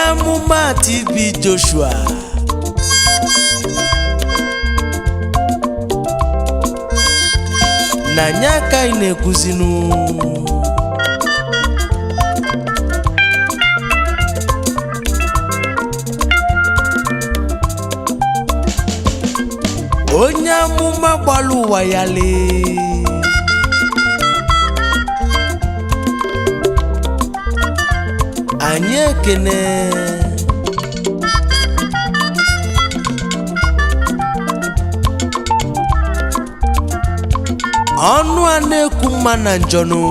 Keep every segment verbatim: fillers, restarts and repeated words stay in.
amụma T B Joshua na nya aka ị na-ekwuzinu onye amụma gbara ụwa ya lee anyị ekene ọnụ a na-ekwu mma na njọnụ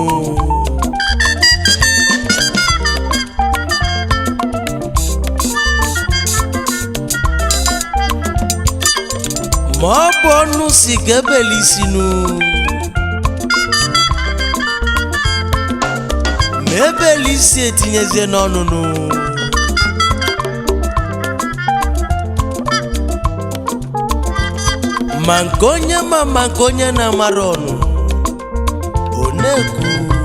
ma ọ bụ ọnụ si ga-ebeli isinu ma ebeli isi etinyezie n'ọnụnụ ma nke onye ma ma nke onye na-amara ọnụ ọ na-ekwu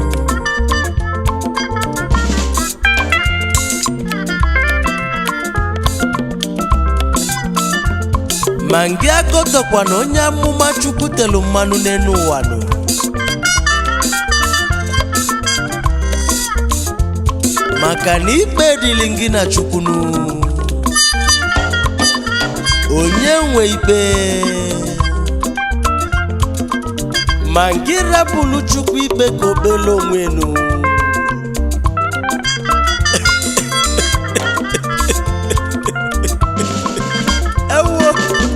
ma ngị akọtọkwa na onye amụma Chukwu telu mmanụ n'enu ụwa nụ maka na ikpe dịlị gị na Chukwu nụ onye nwe ikpe ma ngị rapụlụ Chukwu ikpe ka obele onwe nụ ewo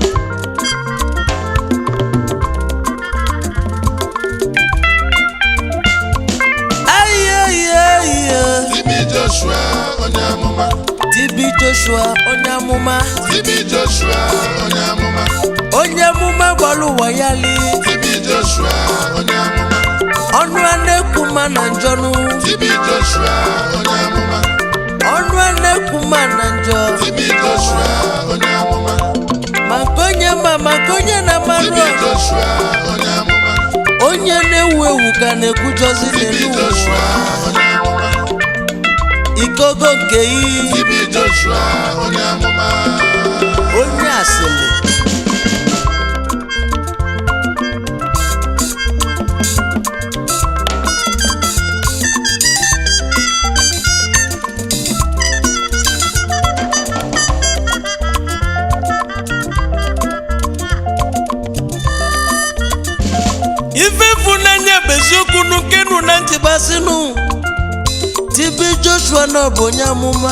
Joshua onye amụma T B Joshua onye amụma T B Joshua onye amụma onye amụma gbara ụwa ya li T B Joshua onye amụma ọnụ a na-ekwu ma na njọnụ T B Joshua onye amụma ọnụ a na-ekwu ma na njọ T B Joshua onye amụma ma nke onye ma ma nke onye na-amarụ T B Joshua onye amụma onye na-ewu ewu ka na-ekwujọzi n'elu Joshua onye amụma ikogo nke iyi T B Joshua onye amụma onye asịlị ifefu na-enye beziokwu n'ukenu na ntịbasịnụ T B Joshua na bụ onye amụma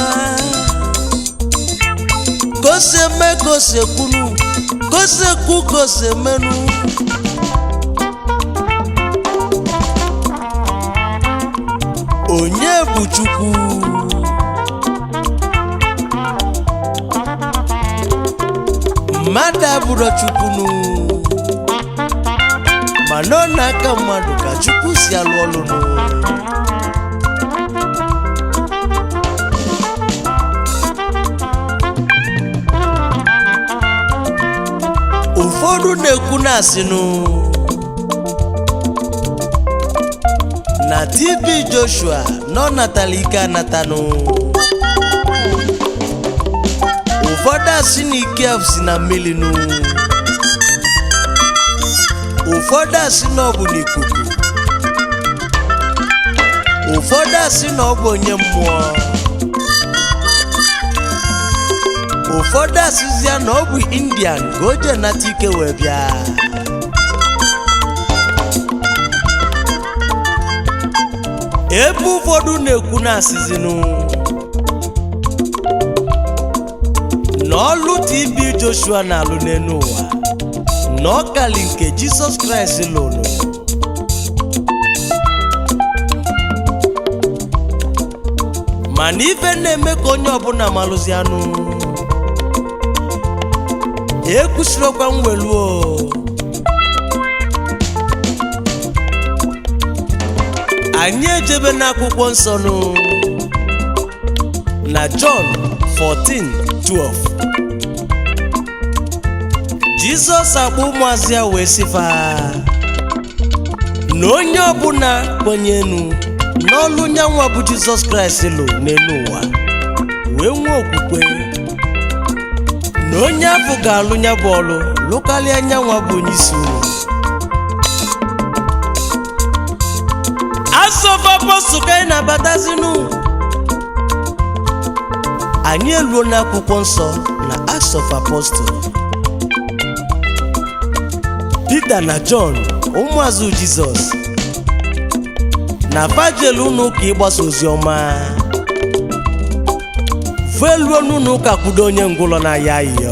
kose me kose kwunu kose kwu kose menu onye bụ Chukwu mmadụ abụrụ Chukwu nụ mana ọ na-aka mmadụ ka Chukwu si alụ ọlụ nụ ụfọdụ na-ekwu na-asịnụ na T B Joshua nọ natala ike anatanụ ụfọdụ asị na ike si na mmiri nụ ụfọdụ asị na ọ bụ n'ikuku ụfọdụ asị na ọ bụ onye mmụọ ụfọdụ asịzịa na ọ bụ Indian ka o je nata ike wee bịa ebe ụfọdụ na-ekwu na asịzinụ na ọlụ T B Joshua na-alụ n'elu ụwa na ọkali nke Jizọs Kraịst lụrụ mana ife na-eme ka onye ọbụla malụzi anụ ekwusirokwa mweluo anyị ejebe n'akwụkwọ nsọ nụ na John fourteen twelve Jizọs akpọ ụmụazị ya wee sịfa na onye ọbụla kwenyenu n'ọlụ nyanwa bụ Jizọs Kraịst lụ n'elu ụwa wee nwee okwukwe na onye afọ ga-alụ nya bụ ọlụ lụkarịa nyanwa bụ onye isi ụlọ. Asọfa apọstụl ka anyị na-abatazinu, anyị eluo n'akwụkwọ nsọ na Acts of Apostles. Peter na John ụmụazụ Jizọs na fajelu n'ụka ịgbasa ozi ọma, vueluo n'ụka kwudo onye ngwụlọ na ya iyo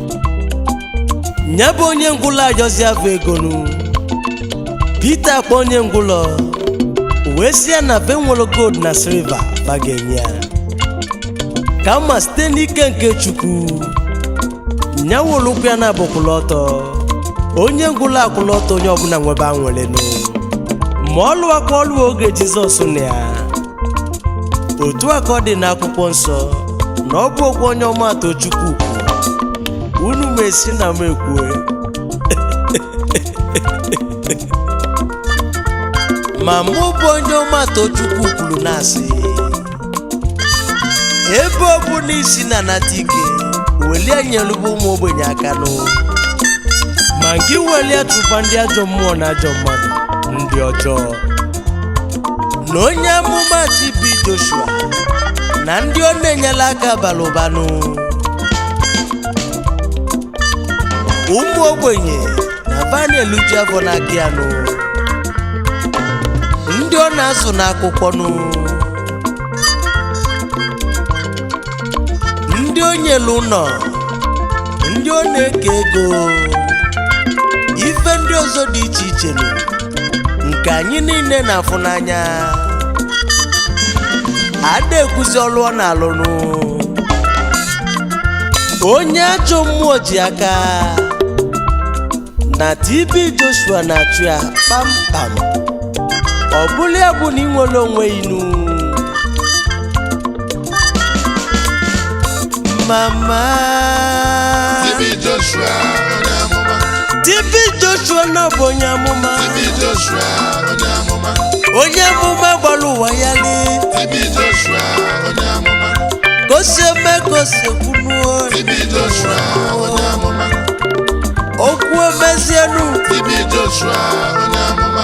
nyebe onye ngwụlọ ajọzi afọ egonu. Peter kpọ onye ngwụlọ wee sị ya na be nwere gold na silva fa ga-enye ya, kama site n'ike nke Chukwu nyawolukwu ya na abụkwụla ọtọ. Onye ngwụlọ akwụla ọtọ onye ọbụla nwebe anwelenu ma ọ lụwa ka ọ lụọ oge Jizọs na ya. Otu a ka ọ dị n'akwụkwọ nsọ na ọ bụ okwu onye ọmatụ Chukwu unu ma esi na m ekwue ma mụ bụ onye ọmatụ Chukwu kwuru na-asị, ebe ọ bụ n'isi na nata ike welie nyelụbụ ụmụ ogbenye aka nụ, ma nke welie tụkwa ndị ajọ mmụọ na ajọ mmadụ ndị ọjọọ. Na onye amụma T B Joshua na ndị ọ na-enyela aka bara ụbanụ, ụmụ ogbenye na vanelu ji afọ n'aka ya nụ, ndị ọ na-azụ n'akwụkwọ nụ, ndị o nyelu ụlọ, ndị ọ na-eke ego, ife ndị ọzọ dị iche iche nụ nke anyị niile na-afụ n'anya. Ada ekwuzi ọlụ ọ na-alụ nụ, onye ajọ mmụọ ji aka na T B Joshua na-achụ ya kpamkpam. Ọ bụla ya bụ na ị nwere onwe inu mama T B Joshua onye amụma, T B Joshua na bụ onye amụma, T B Joshua onye amụma, onye amụma gbara ụwa ya li. T B Joshua onye amụma, gosi eme gosi ekwunuo, T B Joshua onye amụma, okwu emezienu. T B Joshua onye amụma.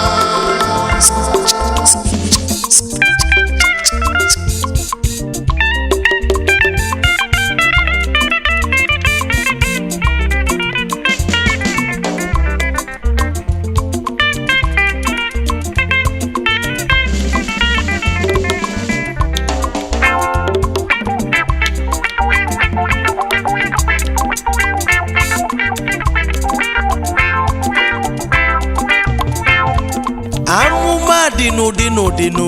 Amụma dị n'ụdị n'ụdị nụ,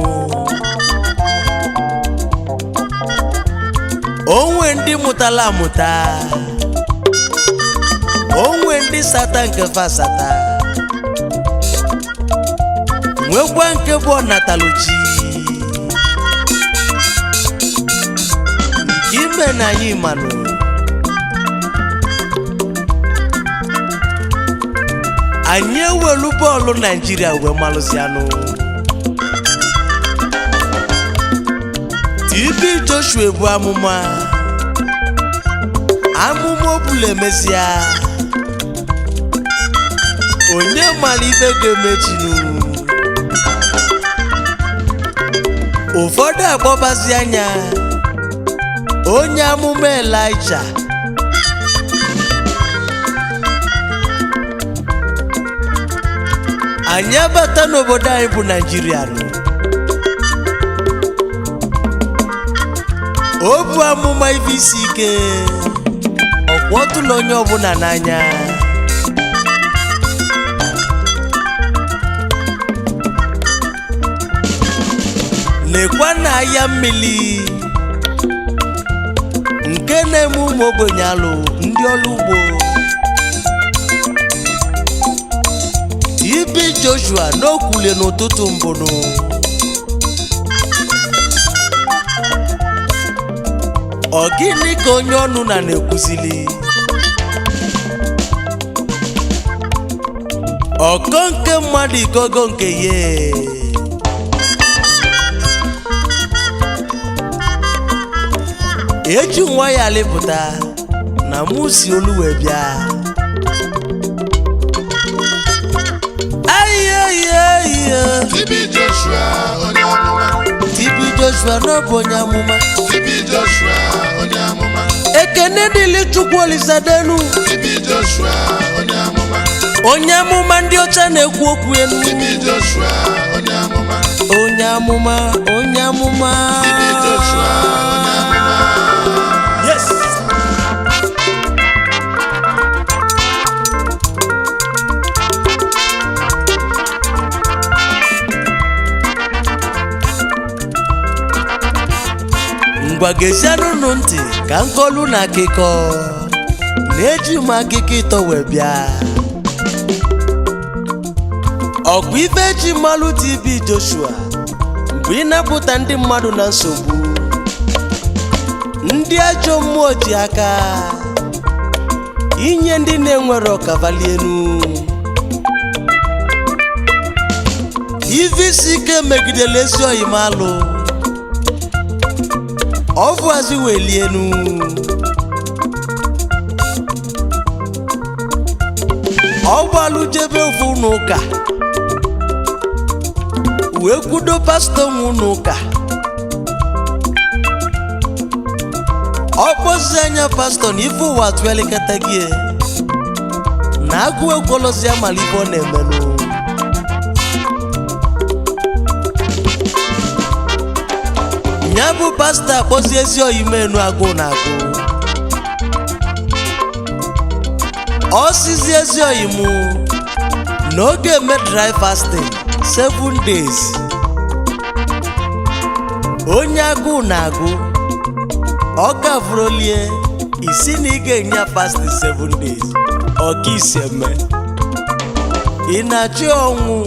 onwe ndị mụtala amụta, onwe ndị sata nke fa sata, nwekwa nke bụ ọnataluchi nke ime na anyị manụ. Anyị ewelu bọọlụ Naijiria wee malụzianụ. T B Joshua bụ amụma, amụma ọbụla emezia, onye mara ife ga-emechinu. Ụfọdụ akpọbazi anya onye amụma Elijah, anyị abata n'obodo anyị bụ Naijiria nụ, o bụ amụma ife isi ike, ọkwa ọtụla onye ọbụla n'anya. Nekwa na ahịa mmiri nke na-eme ụmụ ogbenye alụ ndị ọrụ ugbo. T B Joshua n'okwule n'ụtụtụ mbụnụ, ọ gịnị ka onye ọnụ na na-ekwuzili? Ọkọ nke mmadụ ikogo nke ye, eji nwa ya lepụta na mụ si olu wee bịa ayiyeyiye T B Joshua onye amụma T B Joshua n'ọbụ onye amụma T B Joshua onye amụma ekene dịlị Chukwu Olisadenu T B Joshua onye amụma onye amụma ndị ọcha na-ekwu okwu elu T B Joshua onye amụma onye amụma onye amụma T B Joshua onye amụma yes ngwa gezianụ ntị ka nkolu na akịkọ na-eji m akịkọ ịtọ wee bịa ọgwụ ife eji mmalụ T B Joshua mgbe ị napụta ndị mmadụ na nsogbu ndị ajọ mmụọ ji aka inye ndị na-enwere ọkavalienu ife isi ike megidere ezi oyimalụ ọfụazi welienu ọgbalụ jebe ofu n'ụka wee kwudo pastọ nwu n'ụka ọkpọzi anya pastọ na ife ụwa tụelikata gị na agụ ekwolozi amalife ọ na-emenụ ya bụ pastọ akpọzi ezi oyimenu agụ na agụ ọ sizi ezi oyimu n'oge eme dry fasting seven days onye agụ na agụ ọ gavrolie isi na ị ga-enye fasting seven days ọka isi eme ị na-achị ọnwụ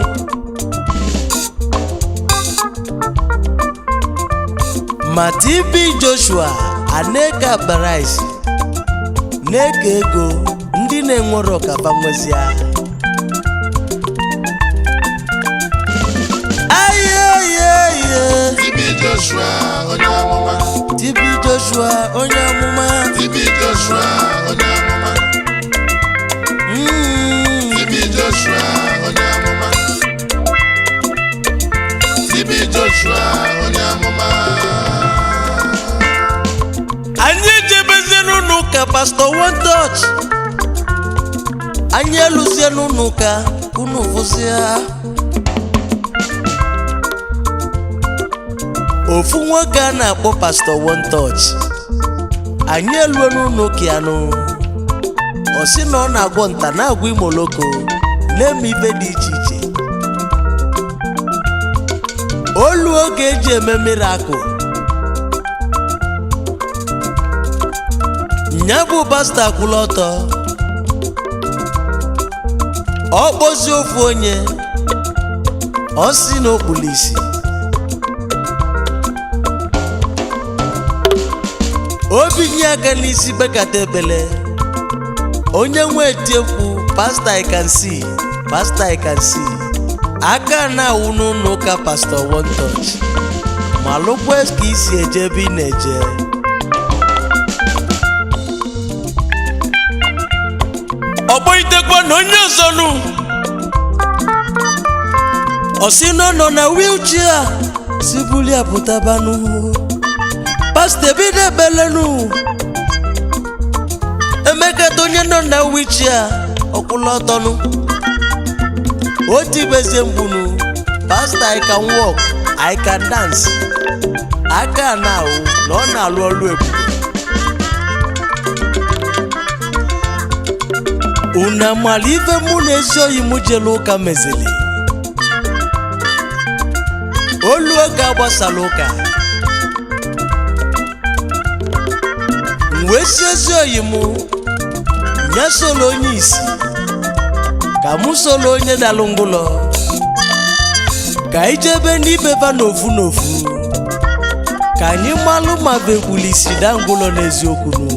ma T B Joshua ana-eke akpara isi na-eke ego ndị na-enwere ọkaba nwezia ayeyeye T B Joshua onye amụma T B Joshua onye amụma T B Joshua onye amụma Mm. T B Joshua onye amụma T B Joshua onye amụma anyị ejebezienụ n'ụka pastọ one touch anyị eluzienụ n'ụka unu fụzia ofu nwoke a na-akpọ pastọ one touch anyị eluenụ n'ụka ya nụ ọ sị na ọ na-agwọ nta na-agwọ imoloko na-eme ibe dị iche iche olu oge eji eme miracle nya bụ pastọ akwụla ọtọ ọ kpọzie ofu onye ọ sị na okpulu isi obi nye aka n'isi bekata ebele onye nwe etiekwu pastor I can see pastor I can see aka na-awụ n'ụlọ ụka pastọ one touch ma lụkwa ka isi eje ebe ị na-eje ọgbọ itekwa na onye ọzọnụ ọsị nọ nọ na wheelchair si bulia pụtabanụ pastọ ebido ebelenu emekata onye nọ na wheelchair ọkwụla ọtọnụ oti bezie mgbunu pastọ I can walk I can dance aka na-awụ na ọ na-alụ ọlụ ebube una mala ife mụ na ezi oyi mụ jelu ụka mezili olu oge agbasala ụka wee si ezi oyi mụ nye solo onye isi ka mụ solo onye dalụ ngụlọ ka ijebe n'ibeba n'ofu n'ofu ka anyị malụ ma begbuli isi da ngụlọ n'eziokwu nụ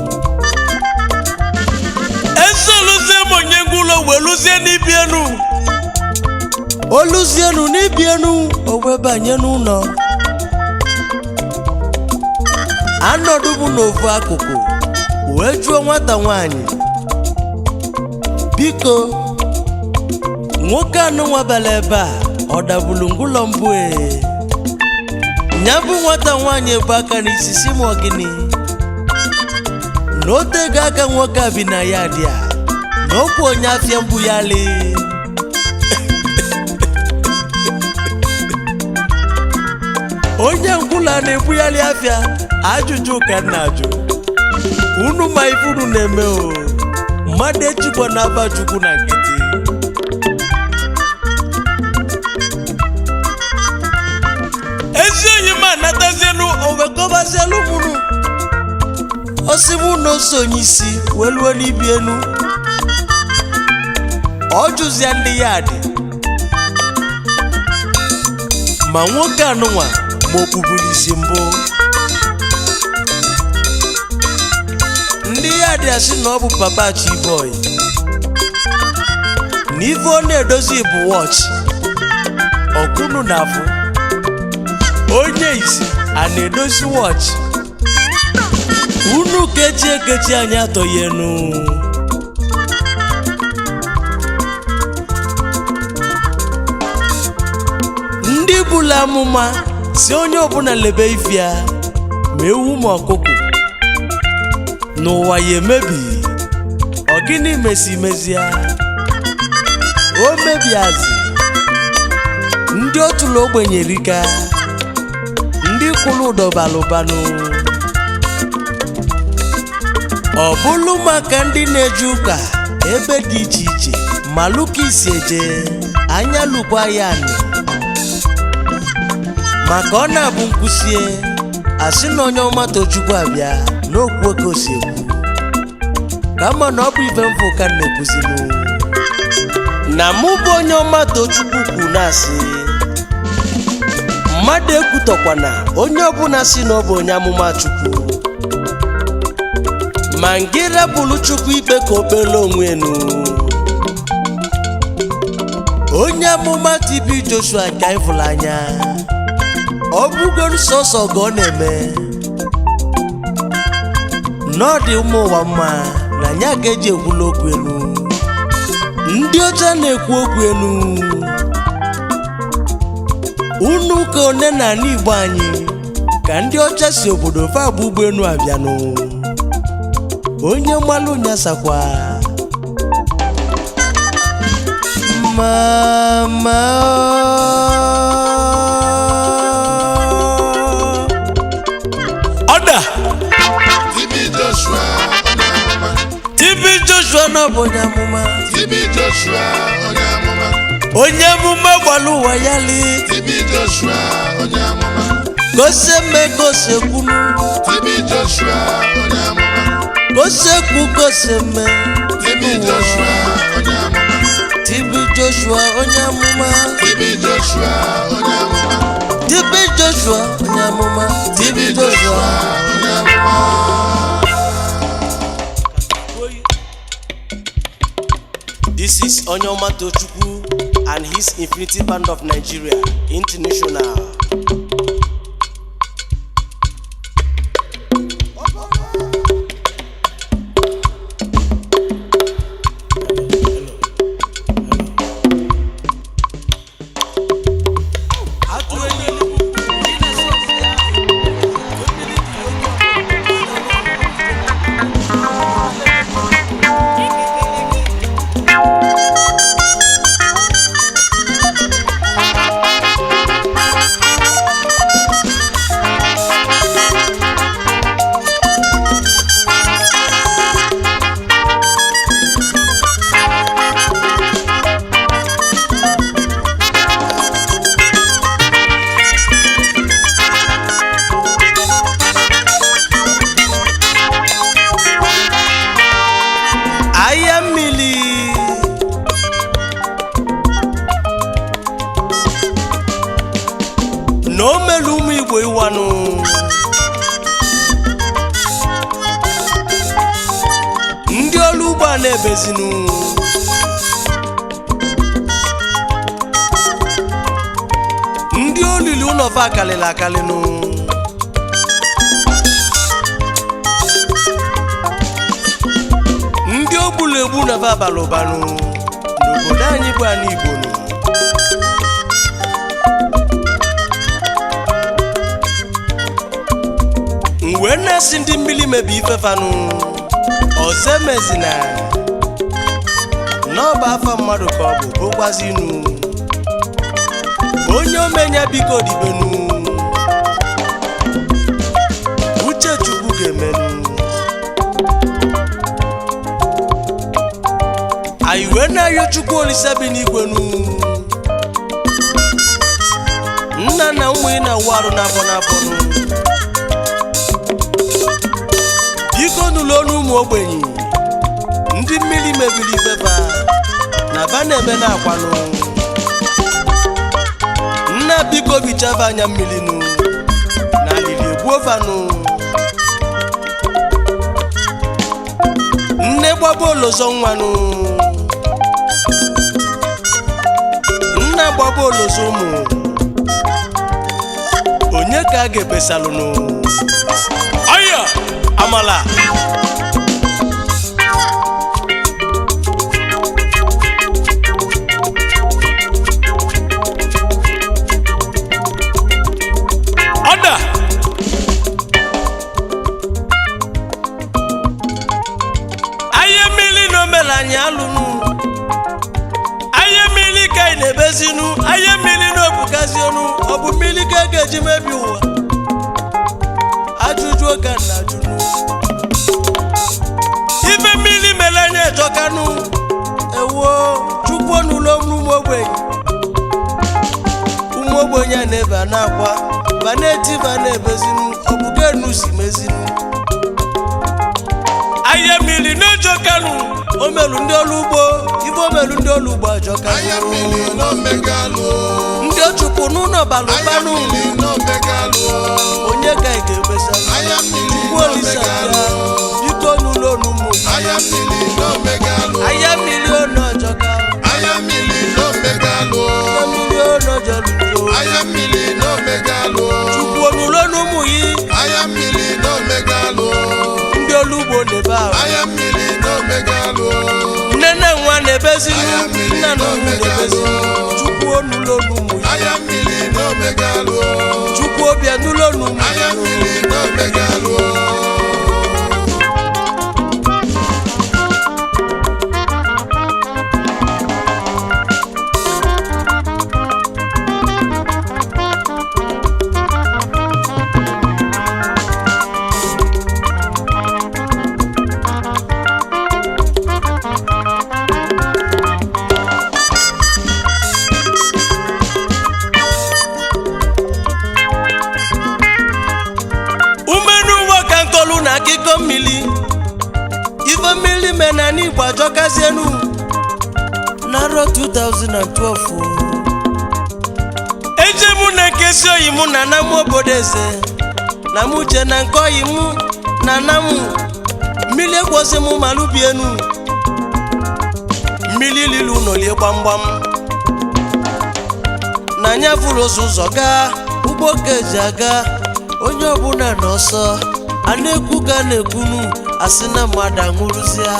esoluzie monye ngụlọ wee lụzie n'ibienu oluzienu n'ibienu o wee banye n'ụlọ anọdụ bụ n'ofu akụkụ wee jụọ nwata nwanyị biko nwoke anụ nwabala ebe a ọ dabulu ngụlọ mbụ e nya bụ nwata nwanyị ebu aka n'isi si m ọgịnị na otego aka nwoke a bi na ya dị a na okwu onye afịa mbụ ya lee onye ngwụla na-ebugharị afịa ajụjụ ka nna ajụ unu ma ife unu na-eme o mmadụ echikwa na-aba chukwu na nkịtị ezi onye ma natazielu owekọbazielu mụrụ osibu na ose onye isi weluo n'ibi enu ọ jụzia ndị ya dị ma nwoke anụnwa ma okpuburu isi mbụ ndị ya dị asị na ọ bụ papa Chiboy na ife ọ na-edozi bụ wọchị ọkụnụ na afụ onye isi a na-edozi wọchị unu kechi ekechi anyị atọghị enu ndị bụla amụma si onye ọbụla lebe ife ya ma ewu ma ọkụkụ n'ụwa ya emebi ọ gịnị mesi mezie o mebiazi ndị otula ogbenye rika ndị kwụrụ ụdọbalụbanụ ọ bụlụ maka ndị na-eje ụka ebe dị iche iche ma lụka isi eje anya lụkwa ya anị maka ọ na-abụ nkwụsie asị na onye ọma tochukwu abịa n'okwu oke osekwu kama na ọ bụ ife mfụ ka na-ekwuzinu na mụ bụ onye ọma tochukwu kwu na-asị mmadụ ekwutọkwana onye ọbụla si na ọ bụ onye amụma chukwu ma ngịra bụrụ chukwu ikpe ka o kpere onwe enu onye amụma T B Joshua ka ịfụrụ anya ọ bụgoro sọsọ ka ọ na-eme n'ọdị ụmụ ụwa mma na nya ka eji ekwula okwu enu ndị ọcha na-ekwu okwu enu unu ka one na ala Igbo anyị ka ndị ọcha si obodo fa bụ ụgbọelu abịanụ onye mmalụ nyasakwa mama ọda T B Joshua onye amụma T B Joshua na bụ onye amụma T B Joshua onye amụma onye amụma gwara ụwa ya li T B Joshua onye amụma goseme gosekwunu T B Joshua onye amụma gosekwu goseme T B Joshua onye amụma T B Joshua onye amụma T B Joshua onye amụma T B Joshua onye amụma T B Joshua onye amụma This is Onyoma Tochukwu and his Infinity Band of Nigeria International. No melu ụmụ Igbo iwanụ ndị ọrụ ugbo a na-ebezinu ndị olili ụlọ fa akalịla akalịnụ egburu egbu na babala ụbanụ n'obodo anyị bụ ana Igbo nụ. Mgbe na-esi ndị mmiri mebi ifefanụ ọzọ emezina n'ọba afa mmadụ ka ọ bụ bụkwazi inu onye omenya biko dibenu uche Chukwu ga-emenu. Anyị wee na-ayọ Chukwu Olise bi n'igwenu nna na ụmụ ị na-awụ arụ n'afọ n'afọnụ biko nụlụ ọnụ ụmụ ogbenye ndị mmiri mebiri ifefa na ba na-eme na-akwanụ. Nna biko bichava anya mmiri nụ na alili egbuofanụ. Nne gbaba olozo nwanụ, nna gbaba olozo ụmụ, onye ka a ga-ebesalụnụ? Aya amala ọda aye mili no melanya alụnụ aye mili ka ị na-ebezinu aye mili no bukazi ọnụ ọ bụ mili ka ga-eji mebi ụwa ajụjụ oge na ajụnụ ife mili melanya ejokanụ ewo Chukwu n'ụlọ ụmụ ogbenye ụmụ ogbenye na-ebe na-akwa ba na-eti ba na-ebezinu ọbụga enu si mezinu aye mili na-ejokanụ omelu ndị ọrụ ugbo ife omelu ndị ọrụ ugbo ajokanụ ndị ochukwu n'ụlọ balụbanụ onye ka ị ga-ebesalụ Chukwu Olise bịa biko n'ụlọ n'ụmụ aya mmiri ono ọjọka aya mmiri ono jọlụjo Chukwu n'ụlọ n'ụmụ yi ndị olu ugbo na-ebe ahụ nne na nwa na-ebezinu nna na ụmụ na-ebezinu Chukwu n'ụlọ n'ụmụ yi Chukwu obia n'ụlọ n'ụmụ akiko mmili ife mmili mena n'Igbo ajọkazienu n'arọ two thousand twelve eje mụ na nkesi oyi mụ na na mụ obodo eze na mụ je na nke oyi mụ na na mụ mmili ekwosi mụ malụbienu mmili lilu n'olie gbamgbam na anya fụrụ ụzọ gaa ugbo ka eji aga onye ọbụla n'ọsọ a na-ekwu ka na-ekwunu asị na mmadụ anwụrụzia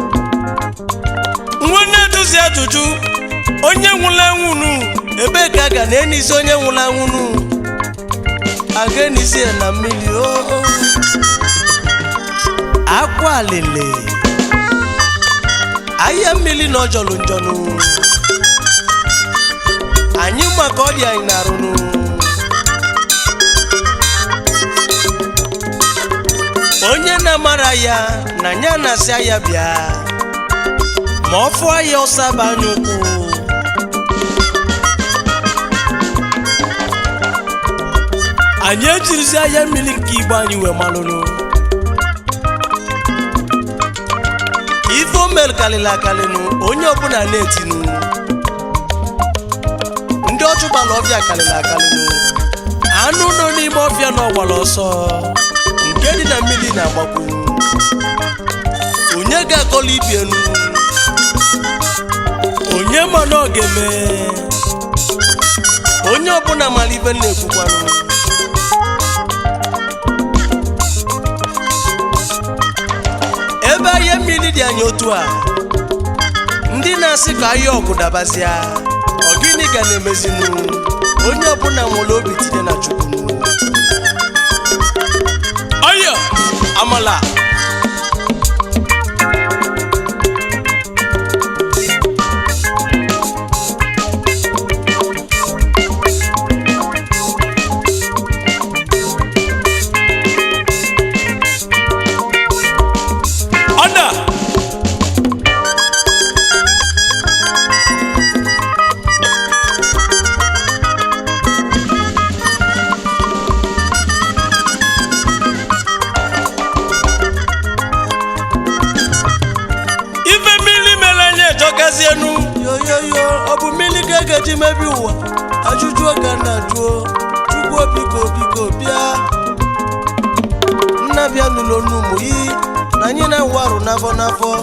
nwa na-eduzi ajụjụ onye nwụla anwụnụ ebe ka ga na-enisi onye nwụla anwụnụ aga enisi na mmiri o akwa alele ahịa mmiri na ọjọlụ njọnụ anyị maka ọ dị anyị na-arụnụ onye na-amara ya na nya na-asị ya bịa ma ọ fụọ ya ọsaba anya ukwu anyị ejirizi ahịa mmiri nke Igbo anyị wee malụnụ ife o mere kalịla akalịnụ onye ọbụla na-etinu ndị ọchụ gbara ọbịa kalịla akalịnụ anụ nọ n'ime ọbịa na ọgbara ọsọ nke dị na mmiri na-agbakwu onye ga-akọla ibienu onye ma na ọ ga-eme onye ọbụla mara ibe na-ekwukwanụ ebe ahịa mmiri dị anya otu a ndị na-asị ka ahịa ọgụ dabazịa ọ gịnị ga na-emezinu onye ọbụla nwere obi tinye na Chukwu ọyọ amala yoyoyo ọ bụ mmiri ka ga-eji mebi ụwa ajụjụ oge na-ajụo Chukwu biko biko bịa nna bịa n'ụlọ n'ụmụ yi na anyị na-enwe arụ n'afọ n'afọ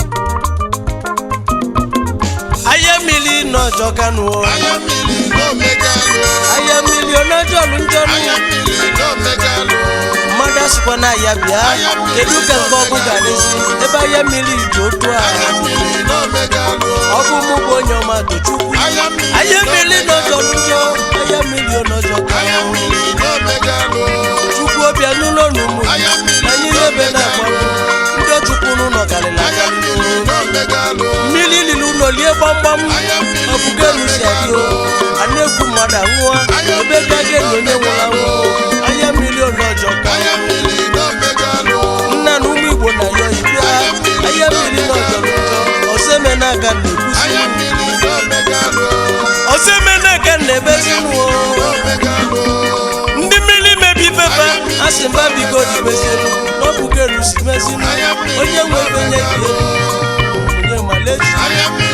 ahịa mmiri n'ọjọ kanụ Ahịa mmiri n'omegalụ ahịa mmiri ọnọjọ lụ njọnụ Ahịa mmiri n'omegalụ mmadụ asịkwa na ahịa bịa kedu ka nke ọgụ ga-adịzi ebe ahịa mmiri dị otu a Ahịa mmiri n'omegalụ ọ bụ mụ bụ onye ọma tochukwu ahịa mmiri n'ọjọ lụ njọ ahịa mmiri ọnọjọ Ahịa kanụ mmiri n'omegalụ Chukwu ọbịa n'ụlọ n'ụmụ Ahịa mmiri anyị n'ebe na-agbanwe ndị Chukwu n'ụlọ karịrị Ahịa akarị mmiri n'omegalụ mmiri lili ụlọ lie gbamgbam Ahịa mmiri ọ bụgo elu si adị o a na-ekwu mmadụ anwụọ ebe ga ga enyi onye nwụrụ anwụ ahịa mmiri ọnọjọ Ahịa kanụ mmiri n'omegalụ nna na ụmụ Igbo na ya ibia ahịa mmiri n'ọjọ n'ụjọ ọseme na-aga na-ekwusi Ahịa mmiri n'omegalụ ọseme na-aga na-ebezinụọ n'omegalụ ndị mmiri mebi ifefe a sị mba bigo dibezinu n'ọbụgo elu si mezinu onye nwe ebe nye gị onye maleji Ahịa mmiri